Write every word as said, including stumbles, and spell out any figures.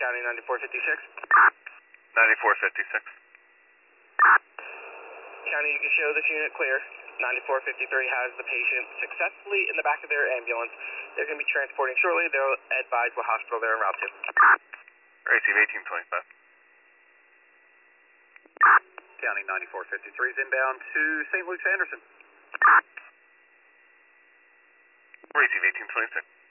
County ninety-four fifty-six. ninety-four fifty-six. County, you can show this unit clear. ninety-four fifty-three has the patient successfully in the back of their ambulance. They're going to be transporting shortly. They'll advise what hospital they're en route to. Receive eighteen twenty-five. County ninety-four fifty-three is inbound to Saint Luke's Anderson. Receive eighteen twenty-six.